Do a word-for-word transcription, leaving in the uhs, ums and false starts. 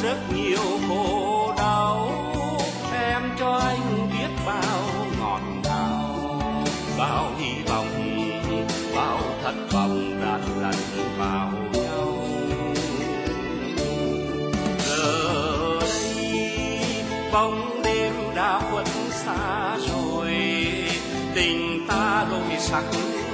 rất nhiều khổ đau, em cho anh biết bao ngọt ngào, bao hy vọng, bao thất vọng đã lẫn vào nhau. Giờ đây bóng đêm đã khuất xa rồi, tình ta đôi sắc